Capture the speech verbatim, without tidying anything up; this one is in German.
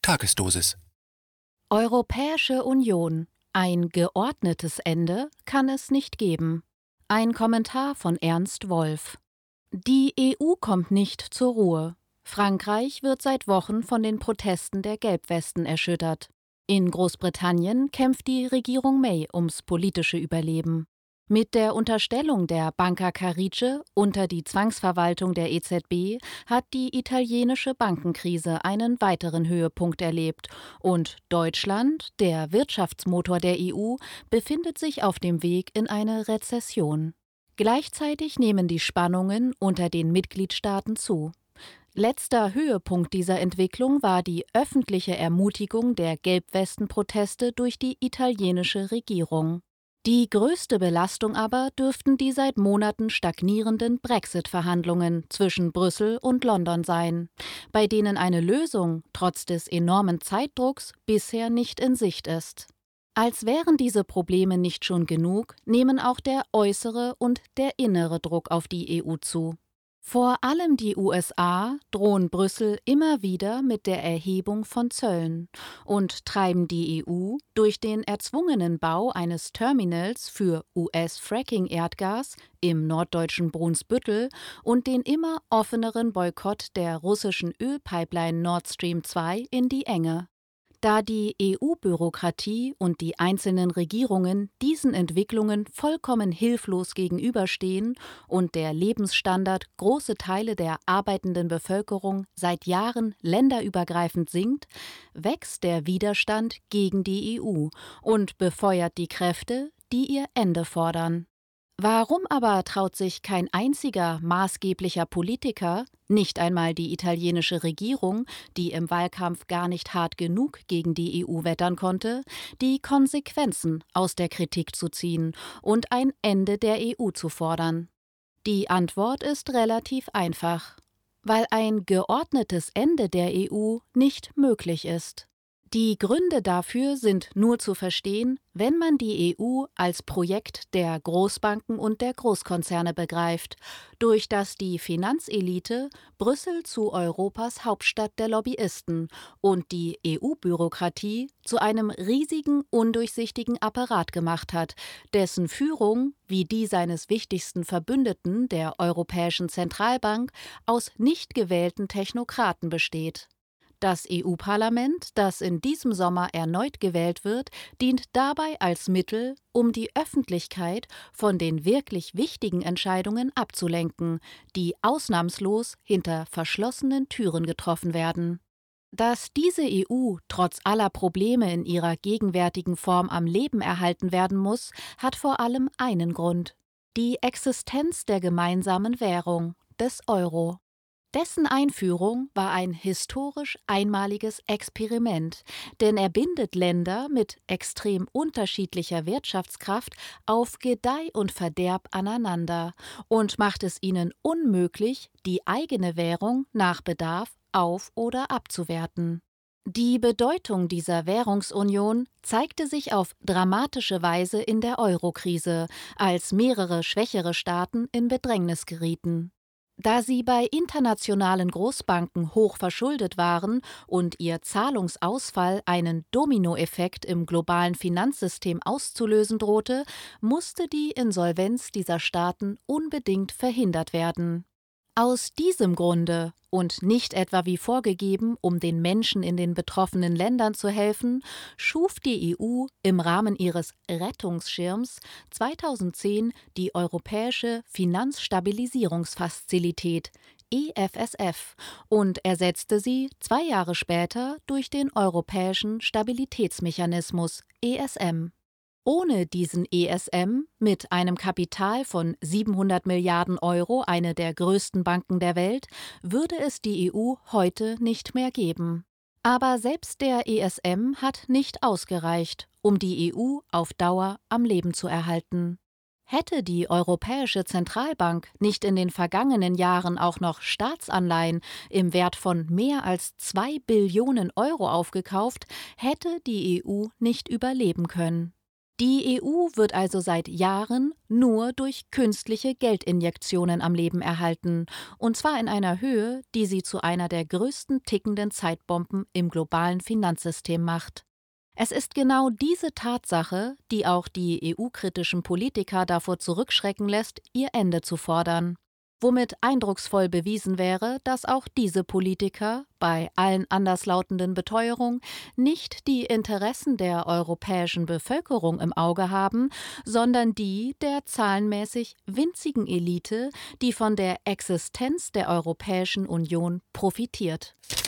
Tagesdosis. Europäische Union. Ein geordnetes Ende kann es nicht geben. Ein Kommentar von Ernst Wolf. Die E U kommt nicht zur Ruhe. Frankreich wird seit Wochen von den Protesten der Gelbwesten erschüttert. In Großbritannien kämpft die Regierung May ums politische Überleben. Mit der Unterstellung der Banca Carige unter die Zwangsverwaltung der E Z B hat die italienische Bankenkrise einen weiteren Höhepunkt erlebt und Deutschland, der Wirtschaftsmotor der E U, befindet sich auf dem Weg in eine Rezession. Gleichzeitig nehmen die Spannungen unter den Mitgliedstaaten zu. Letzter Höhepunkt dieser Entwicklung war die öffentliche Ermutigung der Gelbwestenproteste durch die italienische Regierung. Die größte Belastung aber dürften die seit Monaten stagnierenden Brexit-Verhandlungen zwischen Brüssel und London sein, bei denen eine Lösung trotz des enormen Zeitdrucks bisher nicht in Sicht ist. Als wären diese Probleme nicht schon genug, nehmen auch der äußere und der innere Druck auf die E U zu. Vor allem die U S A drohen Brüssel immer wieder mit der Erhebung von Zöllen und treiben die E U durch den erzwungenen Bau eines Terminals für U S-Fracking-Erdgas im norddeutschen Brunsbüttel und den immer offeneren Boykott der russischen Ölpipeline Nord Stream zwei in die Enge. Da die E U-Bürokratie und die einzelnen Regierungen diesen Entwicklungen vollkommen hilflos gegenüberstehen und der Lebensstandard große Teile der arbeitenden Bevölkerung seit Jahren länderübergreifend sinkt, wächst der Widerstand gegen die E U und befeuert die Kräfte, die ihr Ende fordern. Warum aber traut sich kein einziger maßgeblicher Politiker, nicht einmal die italienische Regierung, die im Wahlkampf gar nicht hart genug gegen die E U wettern konnte, die Konsequenzen aus der Kritik zu ziehen und ein Ende der E U zu fordern? Die Antwort ist relativ einfach: weil ein geordnetes Ende der E U nicht möglich ist. Die Gründe dafür sind nur zu verstehen, wenn man die E U als Projekt der Großbanken und der Großkonzerne begreift, durch das die Finanzelite Brüssel zu Europas Hauptstadt der Lobbyisten und die E U-Bürokratie zu einem riesigen, undurchsichtigen Apparat gemacht hat, dessen Führung, wie die seines wichtigsten Verbündeten, der Europäischen Zentralbank, aus nicht gewählten Technokraten besteht. Das E U-Parlament, das in diesem Sommer erneut gewählt wird, dient dabei als Mittel, um die Öffentlichkeit von den wirklich wichtigen Entscheidungen abzulenken, die ausnahmslos hinter verschlossenen Türen getroffen werden. Dass diese E U trotz aller Probleme in ihrer gegenwärtigen Form am Leben erhalten werden muss, hat vor allem einen Grund: die Existenz der gemeinsamen Währung, des Euro. Dessen Einführung war ein historisch einmaliges Experiment, denn er bindet Länder mit extrem unterschiedlicher Wirtschaftskraft auf Gedeih und Verderb aneinander und macht es ihnen unmöglich, die eigene Währung nach Bedarf auf- oder abzuwerten. Die Bedeutung dieser Währungsunion zeigte sich auf dramatische Weise in der Euro-Krise, als mehrere schwächere Staaten in Bedrängnis gerieten. Da sie bei internationalen Großbanken hoch verschuldet waren und ihr Zahlungsausfall einen Dominoeffekt im globalen Finanzsystem auszulösen drohte, musste die Insolvenz dieser Staaten unbedingt verhindert werden. Aus diesem Grunde und nicht etwa wie vorgegeben, um den Menschen in den betroffenen Ländern zu helfen, schuf die E U im Rahmen ihres Rettungsschirms zweitausendzehn die Europäische Finanzstabilisierungsfazilität E F S F und ersetzte sie zwei Jahre später durch den Europäischen Stabilitätsmechanismus E S M. Ohne diesen E S M, mit einem Kapital von siebenhundert Milliarden Euro, eine der größten Banken der Welt, würde es die E U heute nicht mehr geben. Aber selbst der E S M hat nicht ausgereicht, um die E U auf Dauer am Leben zu erhalten. Hätte die Europäische Zentralbank nicht in den vergangenen Jahren auch noch Staatsanleihen im Wert von mehr als zwei Billionen Euro aufgekauft, hätte die E U nicht überleben können. Die E U wird also seit Jahren nur durch künstliche Geldinjektionen am Leben erhalten, und zwar in einer Höhe, die sie zu einer der größten tickenden Zeitbomben im globalen Finanzsystem macht. Es ist genau diese Tatsache, die auch die E U-kritischen Politiker davor zurückschrecken lässt, ihr Ende zu fordern. Womit eindrucksvoll bewiesen wäre, dass auch diese Politiker bei allen anderslautenden Beteuerungen nicht die Interessen der europäischen Bevölkerung im Auge haben, sondern die der zahlenmäßig winzigen Elite, die von der Existenz der Europäischen Union profitiert.